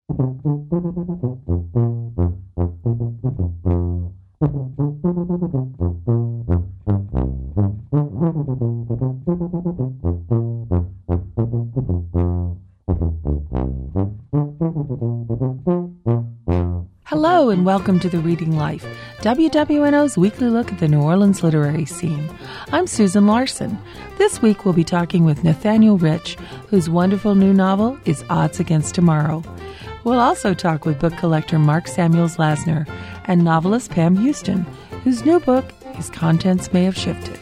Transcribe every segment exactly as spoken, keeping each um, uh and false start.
Hello and welcome to The Reading Life, W W N O's weekly look at the New Orleans literary scene. I'm Susan Larson. This week we'll be talking with Nathaniel Rich, whose wonderful new novel is Odds Against Tomorrow. We'll also talk with book collector Mark Samuels Lasner and novelist Pam Houston, whose new book is Contents May Have Shifted.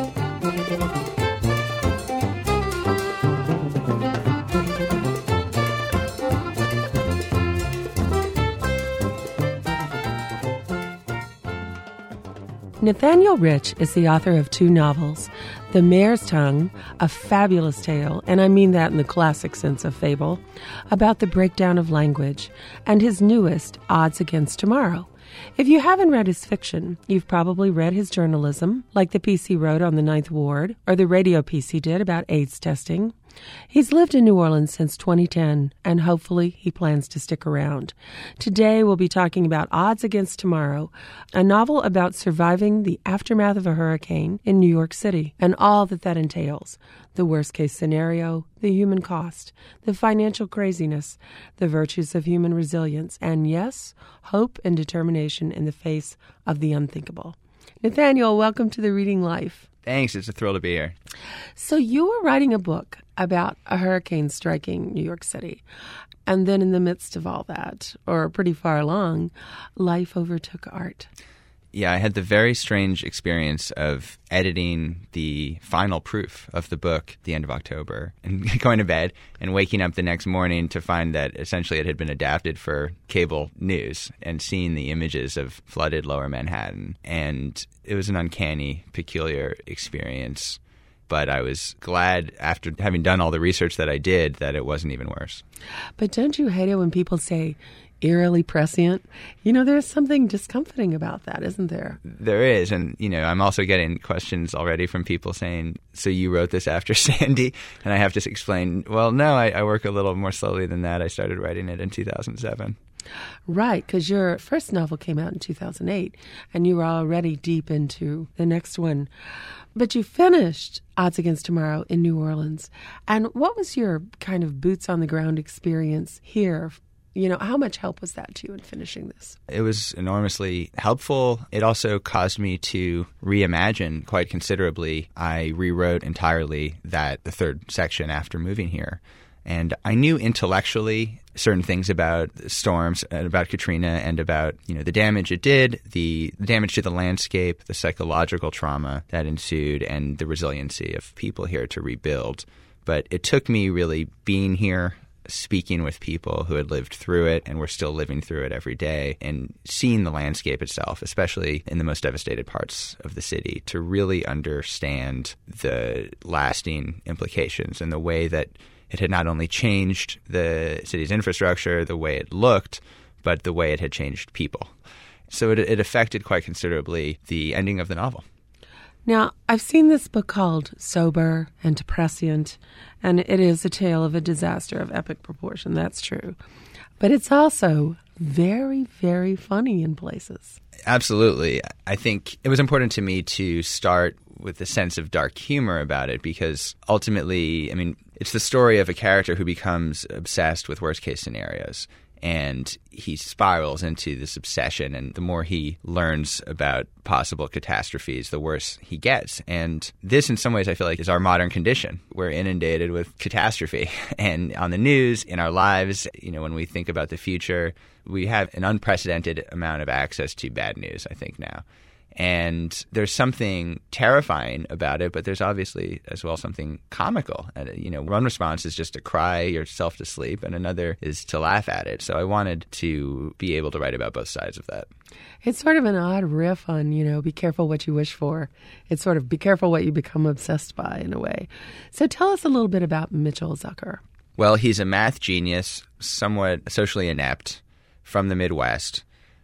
Nathaniel Rich is the author of two novels, The Mare's Tongue, a fabulous tale, and I mean that in the classic sense of fable, about the breakdown of language, and his newest, Odds Against Tomorrow. If you haven't read his fiction, you've probably read his journalism, like the piece he wrote on the Ninth Ward, or the radio piece he did about AIDS testing. He's lived in New Orleans since twenty ten, and hopefully he plans to stick around. Today we'll be talking about Odds Against Tomorrow, a novel about surviving the aftermath of a hurricane in New York City, and all that that entails. The worst-case scenario, the human cost, the financial craziness, the virtues of human resilience, and yes, hope and determination in the face of the unthinkable. Nathaniel, welcome to The Reading Life. Thanks. It's a thrill to be here. So you were writing a book about a hurricane striking New York City. And then in the midst of all that, or pretty far along, life overtook art. Yeah, I had the very strange experience of editing the final proof of the book at the end of October and going to bed and waking up the next morning to find that essentially it had been adapted for cable news and seeing the images of flooded Lower Manhattan. And it was an uncanny, peculiar experience. But I was glad, after having done all the research that I did, that it wasn't even worse. But don't you hate it when people say eerily prescient? You know, there's something discomforting about that, isn't there? There is. And, you know, I'm also getting questions already from people saying, so you wrote this after Sandy? And I have to explain, well, no, I, I work a little more slowly than that. I started writing it in two thousand seven. Right, because your first novel came out in two thousand eight, and you were already deep into the next one. But you finished Odds Against Tomorrow in New Orleans. And what was your kind of boots-on-the-ground experience here? You know, how much help was that to you in finishing this? It was enormously helpful. It also caused me to reimagine quite considerably. I rewrote entirely that the third section after moving here. And I knew intellectually certain things about storms, and about Katrina, and about, you know, the damage it did, the damage to the landscape, the psychological trauma that ensued, and the resiliency of people here to rebuild. But it took me really being here, speaking with people who had lived through it and were still living through it every day, and seeing the landscape itself, especially in the most devastated parts of the city, to really understand the lasting implications and the way that it had not only changed the city's infrastructure, the way it looked, but the way it had changed people. So it, it affected quite considerably the ending of the novel. Now, I've seen this book called Sober and Prescient, and it is a tale of a disaster of epic proportion. That's true. But it's also very, very funny in places. Absolutely. I think it was important to me to start with a sense of dark humor about it because ultimately, I mean, it's the story of a character who becomes obsessed with worst-case scenarios. And he spirals into this obsession, and the more he learns about possible catastrophes, the worse he gets. And this, in some ways, I feel like is our modern condition. We're inundated with catastrophe. And on the news, in our lives, you know, when we think about the future, we have an unprecedented amount of access to bad news, I think, now. And there's something terrifying about it, but there's obviously as well something comical. And, you know, one response is just to cry yourself to sleep, and another is to laugh at it. So I wanted to be able to write about both sides of that. It's sort of an odd riff on, you know, be careful what you wish for. It's sort of be careful what you become obsessed by, in a way. So tell us a little bit about Mitchell Zucker. Well, he's a math genius, somewhat socially inept, from the Midwest.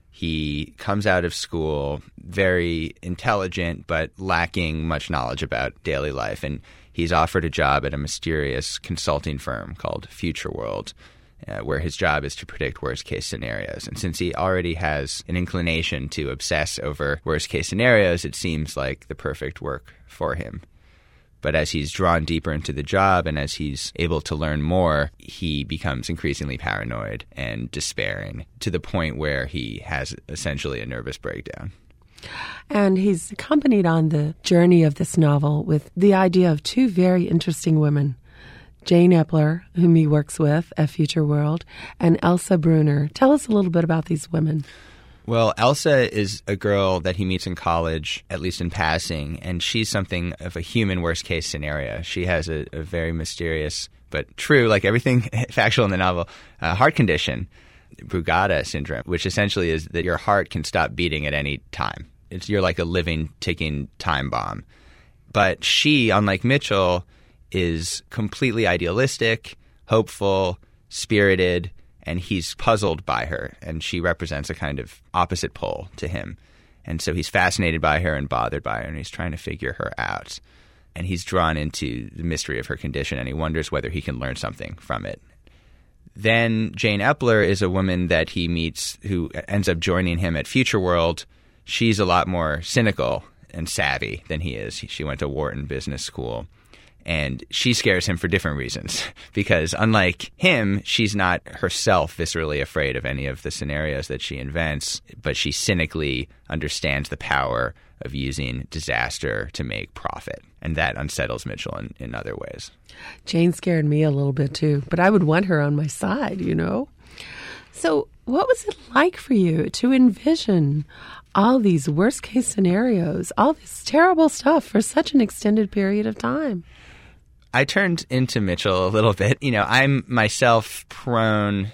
He comes out of school very intelligent but lacking much knowledge about daily life, and he's offered a job at a mysterious consulting firm called Future World. uh, where his job is to predict worst-case scenarios. And since he already has an inclination to obsess over worst-case scenarios, it seems like the perfect work for him. But as he's drawn deeper into the job and as he's able to learn more, he becomes increasingly paranoid and despairing to the point where he has essentially a nervous breakdown. And he's accompanied on the journey of this novel with the idea of two very interesting women, Jane Epler, whom he works with at Future World, and Elsa Brunner. Tell us a little bit about these women. Well, Elsa is a girl that he meets in college, at least in passing, and she's something of a human worst-case scenario. She has a, a very mysterious, but true, like everything factual in the novel, uh, heart condition, Brugada syndrome, which essentially is that your heart can stop beating at any time. It's, you're like a living, ticking time bomb. But she, unlike Mitchell, is completely idealistic, hopeful, spirited, and he's puzzled by her, and she represents a kind of opposite pole to him. And so he's fascinated by her and bothered by her, and he's trying to figure her out. And he's drawn into the mystery of her condition, and he wonders whether he can learn something from it. Then Jane Epler is a woman that he meets who ends up joining him at Future World. She's a lot more cynical and savvy than he is. She went to Wharton Business School. And she scares him for different reasons because unlike him, she's not herself viscerally afraid of any of the scenarios that she invents, but she cynically understands the power of using disaster to make profit. And that unsettles Mitchell in, in other ways. Jane scared me a little bit too, but I would want her on my side, you know? So what was it like for you to envision all these worst-case scenarios, all this terrible stuff for such an extended period of time? I turned into Mitchell a little bit. You know, I'm myself prone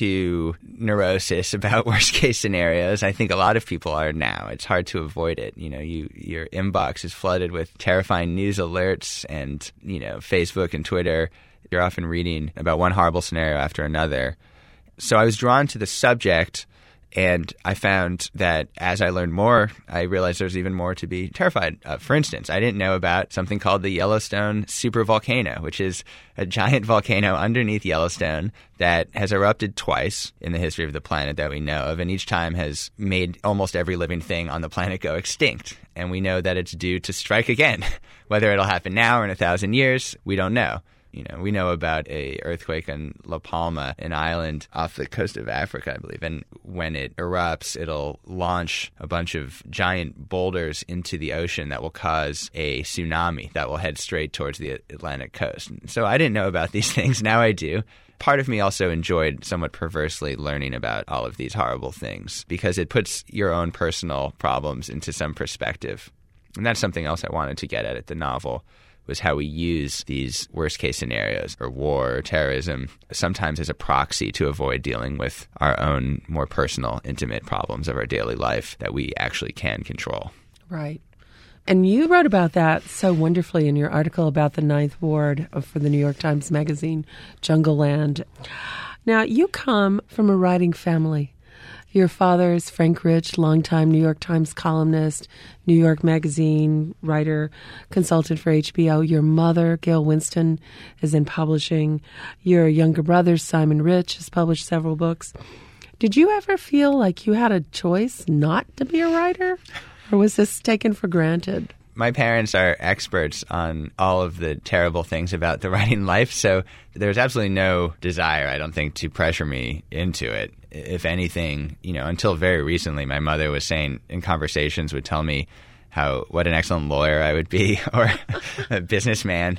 to neurosis about worst-case scenarios. I think a lot of people are now. It's hard to avoid it. You know, you your inbox is flooded with terrifying news alerts and, you know, Facebook and Twitter. You're often reading about one horrible scenario after another. So I was drawn to the subject, and I found that as I learned more, I realized there's even more to be terrified of. For instance, I didn't know about something called the Yellowstone supervolcano, which is a giant volcano underneath Yellowstone that has erupted twice in the history of the planet that we know of, and each time has made almost every living thing on the planet go extinct. And we know that it's due to strike again. Whether it'll happen now or in a thousand years, we don't know. You know, we know about a earthquake in La Palma, an island off the coast of Africa, I believe. And when it erupts, it'll launch a bunch of giant boulders into the ocean that will cause a tsunami that will head straight towards the Atlantic coast. So I didn't know about these things. Now I do. Part of me also enjoyed somewhat perversely learning about all of these horrible things because it puts your own personal problems into some perspective. And that's something else I wanted to get at at the novel, was how we use these worst-case scenarios, or war, or terrorism, sometimes as a proxy to avoid dealing with our own more personal, intimate problems of our daily life that we actually can control. Right. And you wrote about that so wonderfully in your article about the Ninth Ward for the New York Times Magazine, Jungleland. Now, you come from a writing family. Your father is Frank Rich, longtime New York Times columnist, New York Magazine writer, consultant for H B O. Your mother, Gail Winston, is in publishing. Your younger brother, Simon Rich, has published several books. Did you ever feel like you had a choice not to be a writer? Or was this taken for granted? My parents are experts on all of the terrible things about the writing life, so there's absolutely no desire, I don't think, to pressure me into it. If anything, you know, until very recently, my mother was saying in conversations, would tell me how what an excellent lawyer I would be or a businessman.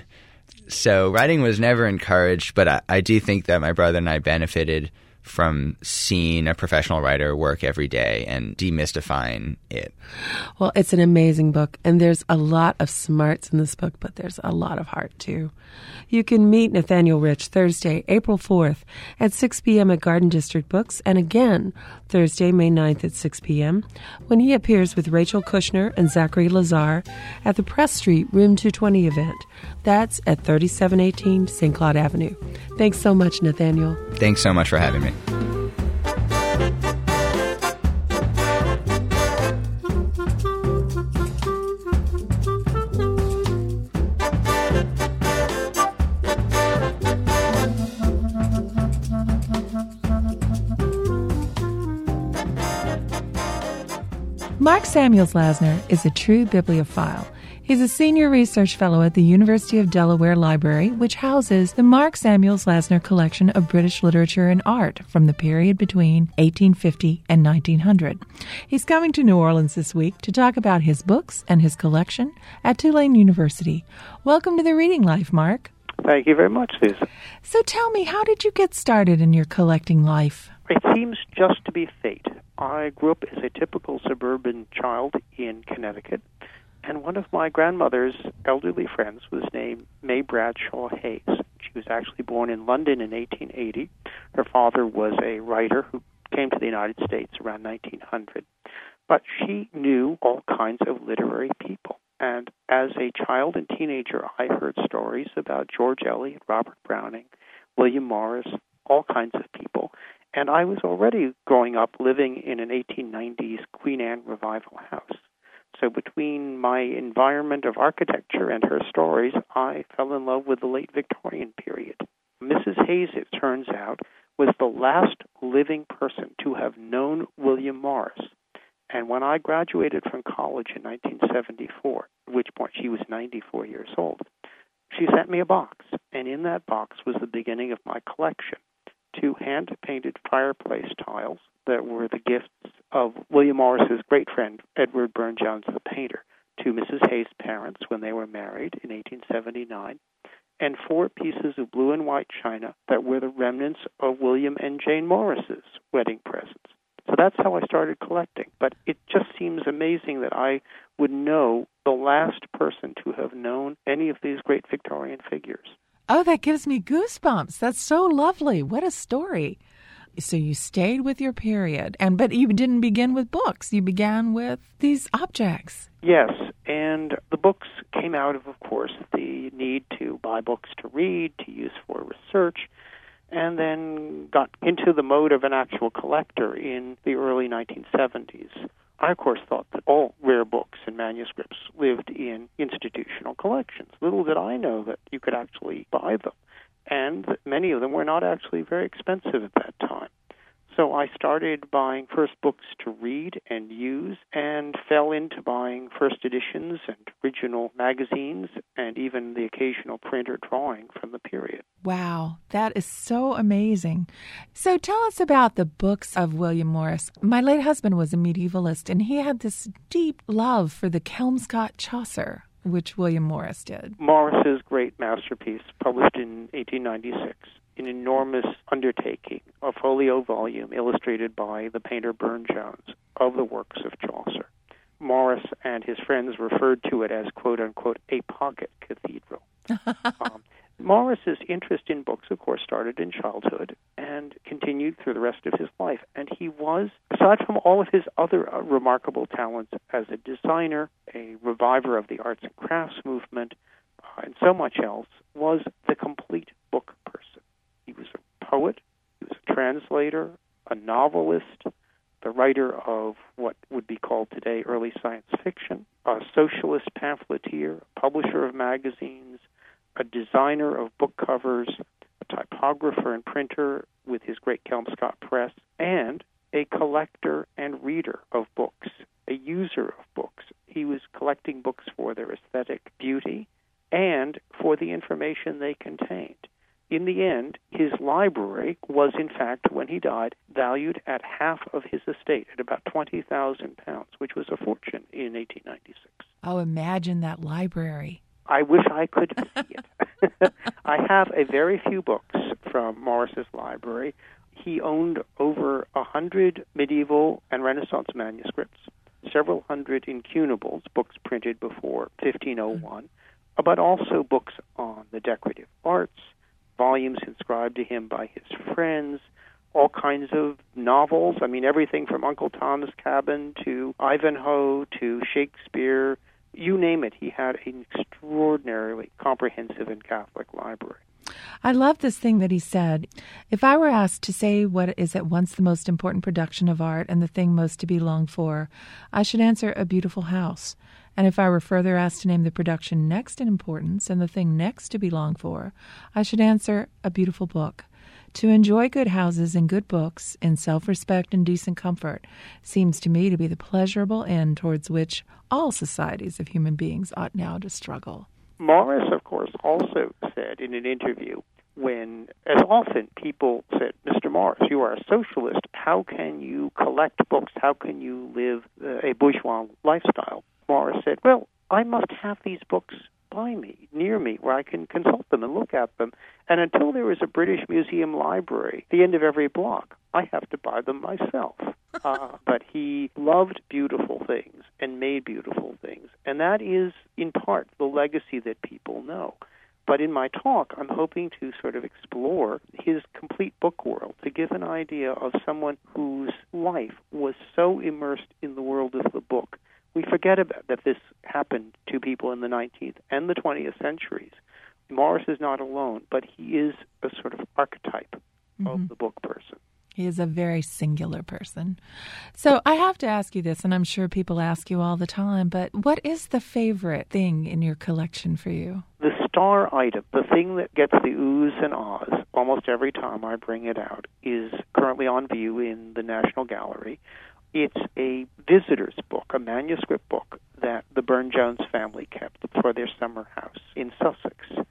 So writing was never encouraged, but I, I do think that my brother and I benefited from seeing a professional writer work every day and demystifying it. Well, it's an amazing book, and there's a lot of smarts in this book, but there's a lot of heart, too. You can meet Nathaniel Rich Thursday, April fourth at six p.m. at Garden District Books, and again Thursday, May ninth at six p.m. when he appears with Rachel Kushner and Zachary Lazar at the Press Street Room two twenty event. That's at thirty-seven eighteen Saint Claude Avenue. Thanks so much, Nathaniel. Thanks so much for having me. Mark Samuels Lasner is a true bibliophile. He's a senior research fellow at the University of Delaware Library, which houses the Mark Samuels Lasner collection of British literature and art from the period between eighteen fifty and nineteen hundred. He's coming to New Orleans this week to talk about his books and his collection at Tulane University. Welcome to the Reading Life, Mark. Thank you very much, Susan. So tell me, how did you get started in your collecting life? It seems just to be fate. I grew up as a typical suburban child in Connecticut, and one of my grandmother's elderly friends was named May Bradshaw Hayes. She was actually born in London in eighteen eighty. Her father was a writer who came to the United States around nineteen hundred. But she knew all kinds of literary people. And as a child and teenager, I heard stories about George Eliot, Robert Browning, William Morris, all kinds of people. And I was already growing up living in an eighteen nineties Queen Anne revival house. So between my environment of architecture and her stories, I fell in love with the late Victorian period. Missus Hayes, it turns out, was the last living person to have known William Morris. And when I graduated from college in nineteen seventy-four, at which point she was ninety-four years old, she sent me a box. And in that box was the beginning of my collection. Two hand-painted fireplace tiles that were the gifts of William Morris's great friend, Edward Burne-Jones, the painter, to Missus Hayes' parents when they were married in eighteen seventy-nine, and four pieces of blue and white china that were the remnants of William and Jane Morris's wedding presents. So that's how I started collecting. But it just seems amazing that I would know the last person to have known any of these great Victorian figures. Oh, that gives me goosebumps. That's so lovely. What a story. So you stayed with your period, and but you didn't begin with books. You began with these objects. Yes, and the books came out of, of course, the need to buy books to read, to use for research, and then got into the mode of an actual collector in the early nineteen seventies. I, of course, thought that all rare books and manuscripts lived in institutional collections. Little did I know that you could actually buy them, and that many of them were not actually very expensive at that time. So I started buying first books to read and use, and fell into buying first editions and original magazines, and even the occasional print or drawing from the period. Wow, that is so amazing. So tell us about the books of William Morris. My late husband was a medievalist, and he had this deep love for the Kelmscott Chaucer, which William Morris did. Morris's great masterpiece, published in eighteen ninety-six. An enormous undertaking, a folio volume illustrated by the painter Burne-Jones of the works of Chaucer. Morris and his friends referred to it as, quote-unquote, a pocket cathedral. um, Morris's interest in books, of course, started in childhood and continued through the rest of his life. And he was, aside from all of his other uh, remarkable talents as a designer, a reviver of the arts and crafts movement, uh, and so much else, was the complete book person. He was a poet, he was a translator, a novelist, the writer of what would be called today early science fiction, a socialist pamphleteer, a publisher of magazines, a designer of book covers, a typographer and printer with his great Kelmscott Press, and a collector and reader of books, a user of books. He was collecting books for their aesthetic beauty and for the information they contained. In the end, his library was, in fact, when he died, valued at half of his estate, at about twenty thousand pounds, which was a fortune in eighteen ninety-six. Oh, imagine that library. I wish I could see it. I have a very few books from Morris's library. He owned over a hundred medieval and Renaissance manuscripts, several hundred incunables, books printed before fifteen oh one, mm-hmm. but also books on the decorative arts, volumes inscribed to him by his friends, all kinds of novels. I mean, everything from Uncle Tom's Cabin to Ivanhoe to Shakespeare, you name it. He had an extraordinarily comprehensive and Catholic library. I love this thing that he said. If I were asked to say what is at once the most important production of art and the thing most to be longed for, I should answer A Beautiful House. And if I were further asked to name the production next in importance and the thing next to be longed for, I should answer A Beautiful Book. To enjoy good houses and good books in self-respect and decent comfort seems to me to be the pleasurable end towards which all societies of human beings ought now to struggle. Morris, of course, also said in an interview when, as often, people said, Mister Morris, you are a socialist. How can you collect books? How can you live uh, a bourgeois lifestyle? Morris said, well, I must have these books by me, near me, where I can consult them and look at them. And until there is a British Museum library at the end of every block, I have to buy them myself. Uh, but he loved beautiful things and made beautiful things. And that is, in part, the legacy that people know. But in my talk, I'm hoping to sort of explore his complete book world, to give an idea of someone whose life was so immersed in the world of the book. We forget about that this happened to people in the nineteenth and the twentieth centuries. Morris is not alone, but he is a sort of archetype mm-hmm. of the book person. He is a very singular person. So I have to ask you this, and I'm sure people ask you all the time, but what is the favorite thing in your collection for you? The star item, the thing that gets the oohs and ahs almost every time I bring it out, is currently on view in the National Gallery. It's a visitor's book, a manuscript book that the Burne-Jones family kept for their summer house in Sussex.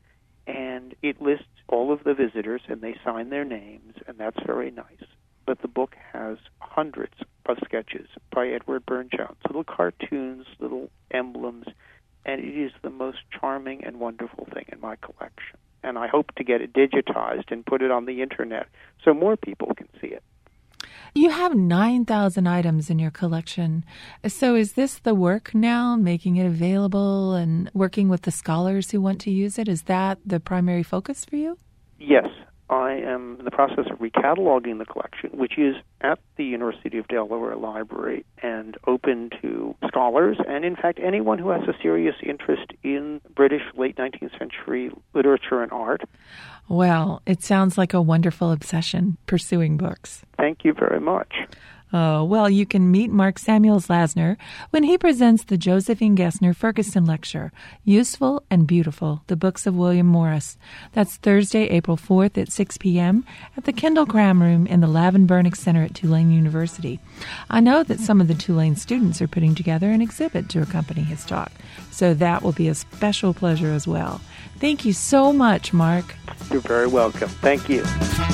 And it lists all of the visitors, and they sign their names, and that's very nice. But the book has hundreds of sketches by Edward Burne-Jones, little cartoons, little emblems, and it is the most charming and wonderful thing in my collection. And I hope to get it digitized and put it on the Internet so more people can see it. You have nine thousand items in your collection. So is this the work now, making it available and working with the scholars who want to use it? Is that the primary focus for you? Yes. I am in the process of recataloging the collection, which is at the University of Delaware Library and open to scholars and, in fact, anyone who has a serious interest in British late nineteenth century literature and art. Well, it sounds like a wonderful obsession, pursuing books. Thank you very much. Oh, well, you can meet Mark Samuels Lasner when he presents the Josephine Gessner Ferguson Lecture, Useful and Beautiful, the Books of William Morris. That's Thursday, April fourth at six p.m. at the Kendall Graham Room in the Lavin Burnick Center at Tulane University. I know that some of the Tulane students are putting together an exhibit to accompany his talk, so that will be a special pleasure as well. Thank you so much, Mark. You're very welcome. Thank you.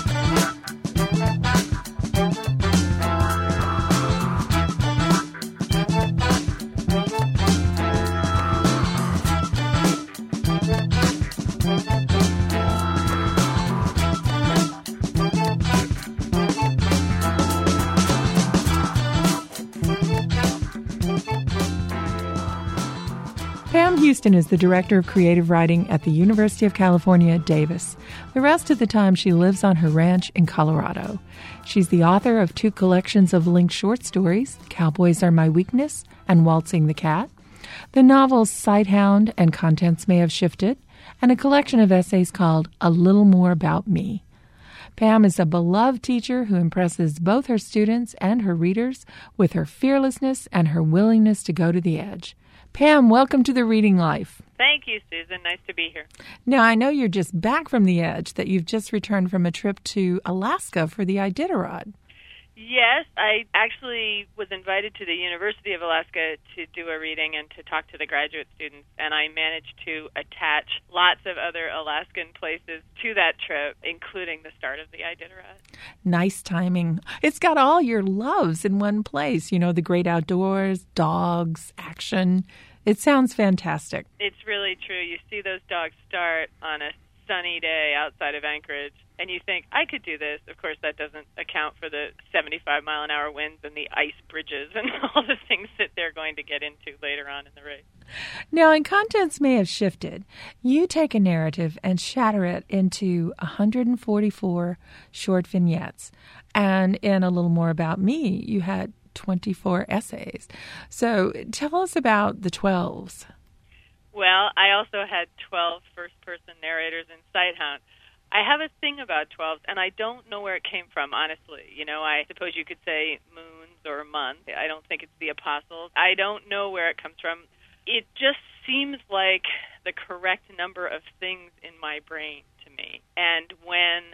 Pam Houston is the Director of Creative Writing at the University of California at Davis. The rest of the time, she lives on her ranch in Colorado. She's the author of two collections of linked short stories, Cowboys Are My Weakness and Waltzing the Cat, the novels Sighthound and Contents May Have Shifted, and a collection of essays called A Little More About Me. Pam is a beloved teacher who impresses both her students and her readers with her fearlessness and her willingness to go to the edge. Pam, welcome to The Reading Life. Thank you, Susan. Nice to be here. Now, I know you're just back from the edge, that you've just returned from a trip to Alaska for the Iditarod. Yes, I actually was invited to the University of Alaska to do a reading and to talk to the graduate students, and I managed to attach lots of other Alaskan places to that trip, including the start of the Iditarod. Nice timing. It's got all your loves in one place, you know, the great outdoors, dogs, action. It sounds fantastic. It's really true. You see those dogs start on a sunny day outside of Anchorage, and you think, I could do this. Of course, that doesn't account for the seventy-five mile an hour winds and the ice bridges and all the things that they're going to get into later on in the race. Now, in Contents May Have Shifted, you take a narrative and shatter it into one hundred forty-four short vignettes. And in A Little More About Me, you had twenty-four essays. So tell us about the twelves. Well, I also had twelve first-person narrators in Sighthound. I have a thing about twelves, and I don't know where it came from, honestly. You know, I suppose you could say moons or months. I don't think it's the apostles. I don't know where it comes from. It just seems like the correct number of things in my brain to me. And when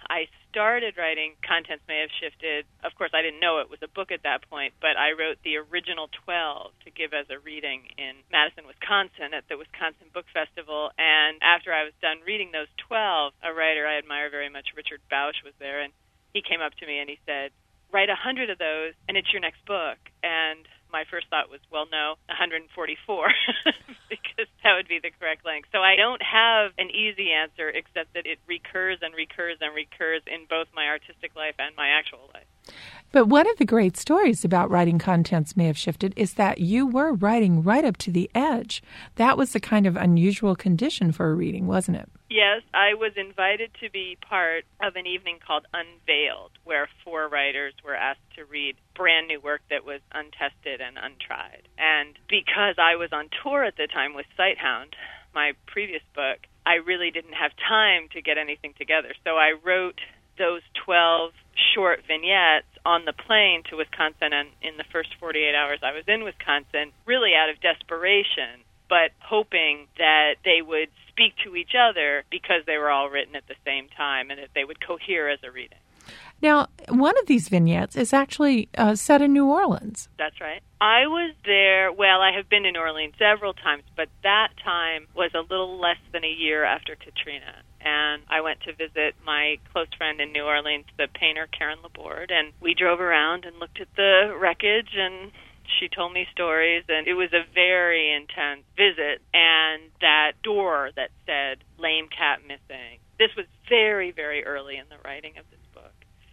I started writing Contents May Have Shifted. Of course, I didn't know it was a book at that point, but I wrote the original twelve to give as a reading in Madison, Wisconsin at the Wisconsin Book Festival. And after I was done reading those twelve, a writer I admire very much, Richard Bausch, was there, and he came up to me and he said, write a hundred of those, and it's your next book. And my first thought was, well, no, one hundred forty-four, because that would be the correct length. So I don't have an easy answer, except that it recurs and recurs and recurs in both my artistic life and my actual life. But one of the great stories about writing Contents May Have Shifted is that you were writing right up to the edge. That was the kind of unusual condition for a reading, wasn't it? Yes, I was invited to be part of an evening called Unveiled, where four writers were asked to read brand new work that was untested and untried. And because I was on tour at the time with Sighthound, my previous book, I really didn't have time to get anything together. So I wrote those twelve short vignettes on the plane to Wisconsin, and in the first forty-eight hours I was in Wisconsin, really out of desperation, but hoping that they would speak to each other because they were all written at the same time and that they would cohere as a reading. Now, one of these vignettes is actually uh, set in New Orleans. That's right. I was there, well, I have been to New Orleans several times, but that time was a little less than a year after Katrina. And I went to visit my close friend in New Orleans, the painter Karen Laborde, and we drove around and looked at the wreckage, and she told me stories, and it was a very intense visit. And that door that said, lame cat missing, this was very, very early in the writing of this book.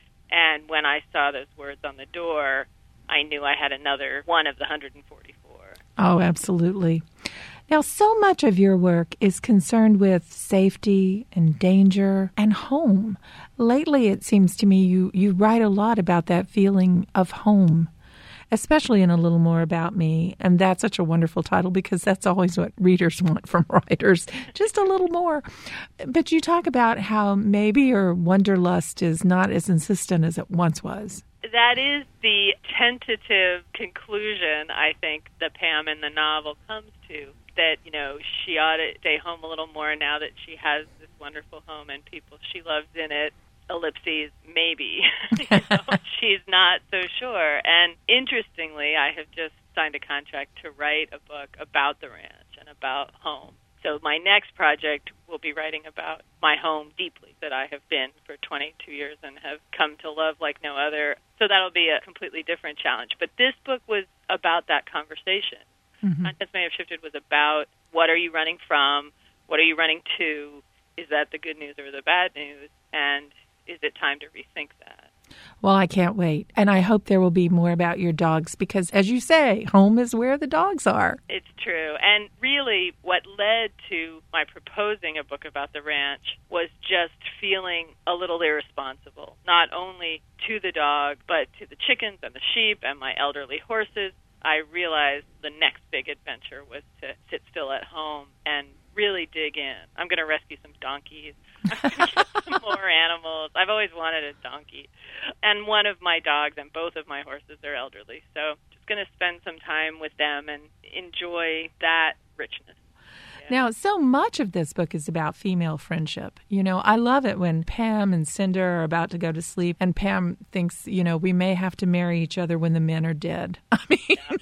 And when I saw those words on the door, I knew I had another one of the one hundred forty-four. Oh, absolutely. Now, so much of your work is concerned with safety and danger and home. Lately, it seems to me you, you write a lot about that feeling of home, especially in A Little More About Me. And that's such a wonderful title because that's always what readers want from writers, just a little more. But you talk about how maybe your wanderlust is not as insistent as it once was. That is the tentative conclusion, I think, that Pam in the novel comes to, that, you know, she ought to stay home a little more now that she has this wonderful home and people she loves in it. Ellipses, maybe. you know, she's not so sure. And interestingly, I have just signed a contract to write a book about the ranch and about home. So my next project will be writing about my home deeply, that I have been for twenty-two years and have come to love like no other. So that'll be a completely different challenge. But this book was about that conversation. Mm-hmm. Contents May Have Shifted was about what are you running from, what are you running to, is that the good news or the bad news, and is it time to rethink that? Well, I can't wait. And I hope there will be more about your dogs because, as you say, home is where the dogs are. It's true. And really what led to my proposing a book about the ranch was just feeling a little irresponsible, not only to the dog, but to the chickens and the sheep and my elderly horses. I realized the next big adventure was to sit still at home and really dig in. I'm going to rescue some donkeys. I'm going to get some more animals. I've always wanted a donkey. And one of my dogs and both of my horses are elderly. So just going to spend some time with them and enjoy that richness. Yeah. Now, so much of this book is about female friendship. You know, I love it when Pam and Cinder are about to go to sleep and Pam thinks, you know, we may have to marry each other when the men are dead. I mean... Yeah.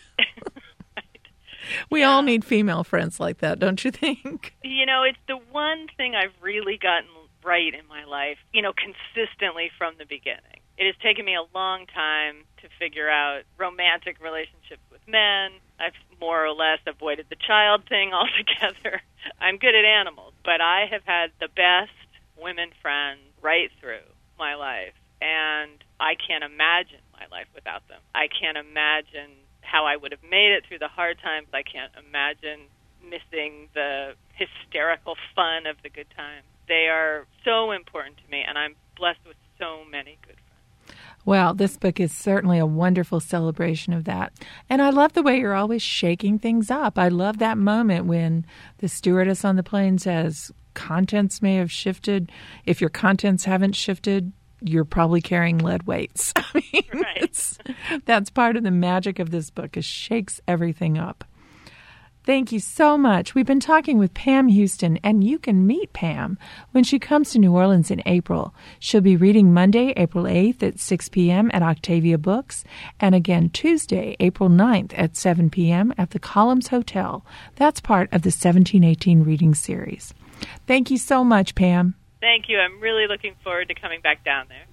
We yeah. all need female friends like that, don't you think? You know, it's the one thing I've really gotten right in my life, you know, consistently from the beginning. It has taken me a long time to figure out romantic relationships with men. I've more or less avoided the child thing altogether. I'm good at animals, but I have had the best women friends right through my life, and I can't imagine my life without them. I can't imagine how I would have made it through the hard times. I can't imagine missing the hysterical fun of the good times. They are so important to me, and I'm blessed with so many good friends. Well, this book is certainly a wonderful celebration of that. And I love the way you're always shaking things up. I love that moment when the stewardess on the plane says, contents may have shifted. If your contents haven't shifted, you're probably carrying lead weights. I mean, right. it's, that's part of the magic of this book. It shakes everything up. Thank you so much. We've been talking with Pam Houston, and you can meet Pam when she comes to New Orleans in April. She'll be reading Monday, April eighth at six p.m. at Octavia Books, and again Tuesday, April ninth at seven p.m. at the Columns Hotel. That's part of the seventeen eighteen reading series. Thank you so much, Pam. Thank you. I'm really looking forward to coming back down there.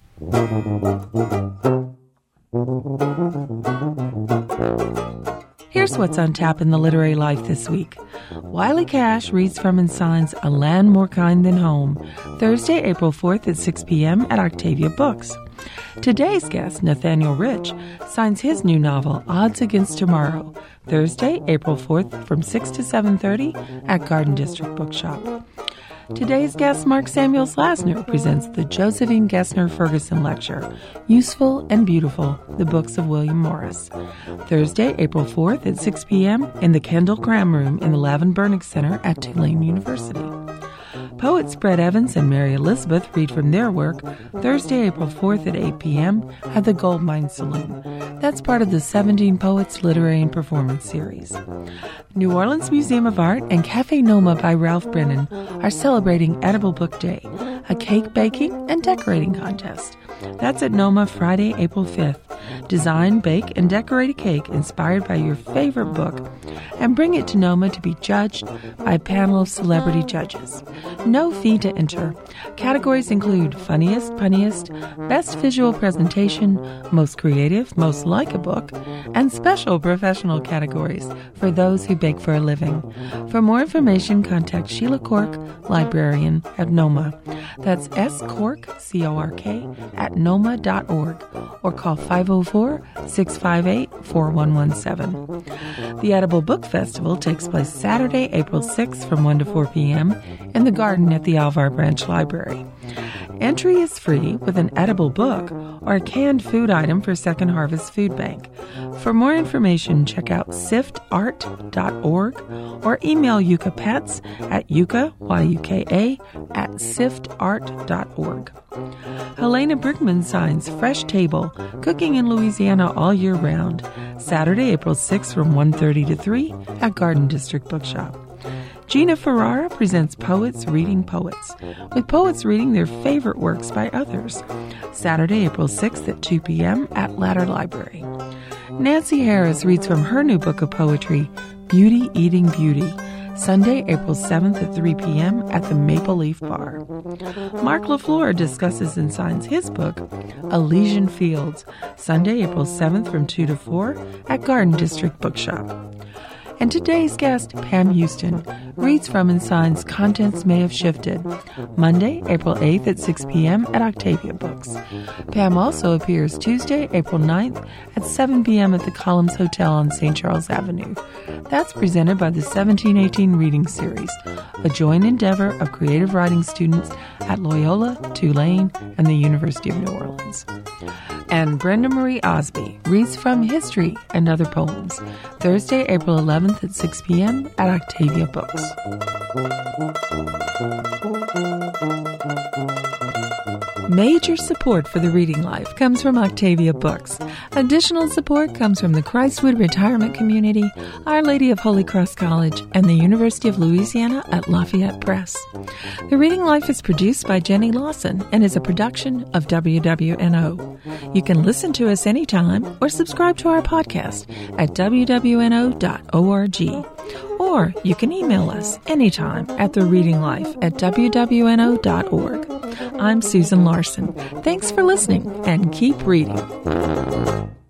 Here's what's on tap in the literary life this week. Wiley Cash reads from and signs A Land More Kind Than Home, Thursday, April fourth at six p.m. at Octavia Books. Today's guest, Nathaniel Rich, signs his new novel, Odds Against Tomorrow, Thursday, April fourth from six to seven thirty at Garden District Bookshop. Today's guest, Mark Samuels Lasner, presents the Josephine Gessner Ferguson Lecture, Useful and Beautiful, the Books of William Morris. Thursday, April fourth at six p.m. in the Kendall Graham Room in the Lavin Burnick Center at Tulane University. Poets Brett Evans and Mary Elizabeth read from their work Thursday, April fourth at eight p.m. at the Goldmine Saloon. That's part of the seventeen Poets Literary and Performance Series. New Orleans Museum of Art and Cafe Noma by Ralph Brennan are celebrating Edible Book Day, a cake baking and decorating contest. That's at Noma Friday, April fifth. Design, bake, and decorate a cake inspired by your favorite book and bring it to Noma to be judged by a panel of celebrity judges. No fee to enter. Categories include Funniest, Punniest, Best Visual Presentation, Most Creative, Most Like a Book, and special professional categories for those who bake for a living. For more information, contact Sheila Cork, librarian at Noma. That's S Cork, C O R K, at noma dot org, or call five oh four, six five eight, four one one seven. The Edible Book Festival takes place Saturday, April sixth from one to four p.m. in the garden at the Alvar Branch Library. Entry is free with an edible book or a canned food item for Second Harvest Food Bank. For more information, check out sift art dot org or email Yuka Pets at yuka, Y U K A, at sift art dot org. Helena Brigman signs Fresh Table, Cooking in Louisiana All Year Round, Saturday, April sixth from one thirty to three at Garden District Bookshop. Gina Ferrara presents Poets Reading Poets, with poets reading their favorite works by others. Saturday, April sixth at two p.m. at Ladder Library. Nancy Harris reads from her new book of poetry, Beauty Eating Beauty, Sunday, April seventh at three p.m. at the Maple Leaf Bar. Mark LaFleur discusses and signs his book, Elysian Fields, Sunday, April seventh from two to four at Garden District Bookshop. And today's guest, Pam Houston, reads from and signs Contents May Have Shifted, Monday, April eighth at six p.m. at Octavia Books. Pam also appears Tuesday, April ninth at seven p.m. at the Columns Hotel on Saint Charles Avenue. That's presented by the seventeen eighteen Reading Series, a joint endeavor of creative writing students at Loyola, Tulane, and the University of New Orleans. And Brenda Marie Osby reads from History and Other Poems, Thursday, April eleventh at six p.m. at Octavia Books. Major support for the reading life comes from Octavia Books. Additional support comes from the Christwood Retirement Community, Our Lady of Holy Cross College, and the University of Louisiana at Lafayette Press. The Reading Life is produced by Jenny Lawson and is a production of W W N O. You can listen to us anytime or subscribe to our podcast at w w n o dot org. Or you can email us anytime at the reading life at w w n o dot org. I'm Susan Larson. Thanks for listening and keep reading.